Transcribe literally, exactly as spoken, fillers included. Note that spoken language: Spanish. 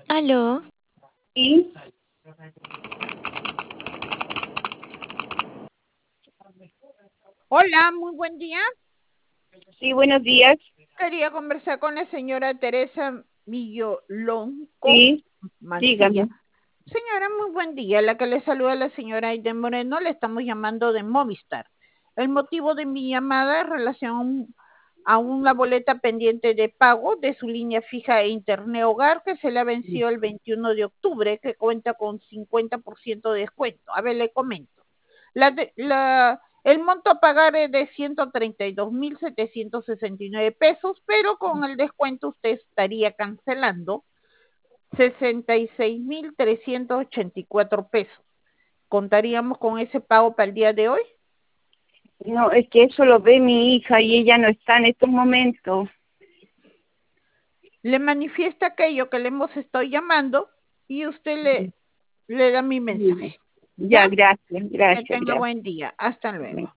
Aló. Sí, Hola, muy buen día. sí, buenos días. Quería conversar con la señora Teresa Millolonco Sí, Mancilla. dígame. Señora, muy buen día. La que le saluda la señora Aiden Moreno, le estamos llamando de Movistar. El motivo de mi llamada es relación a una boleta pendiente de pago de su línea fija e internet hogar que se le ha vencido el veintiuno de octubre, que cuenta con cincuenta por ciento de descuento. A ver, le comento. La, de- la, el monto a pagar es de ciento treinta y dos mil setecientos sesenta y nueve pesos, pero con el descuento usted estaría cancelando sesenta y seis mil trescientos ochenta y cuatro pesos. ¿Contaríamos con ese pago para el día de hoy? No, es que eso lo ve mi hija y ella no está en estos momentos. Le manifiesta aquello que le hemos estado llamando y usted le, le da mi mensaje. Ya, ¿Ya? gracias, Que gracias, tenga gracias. buen día. Hasta luego.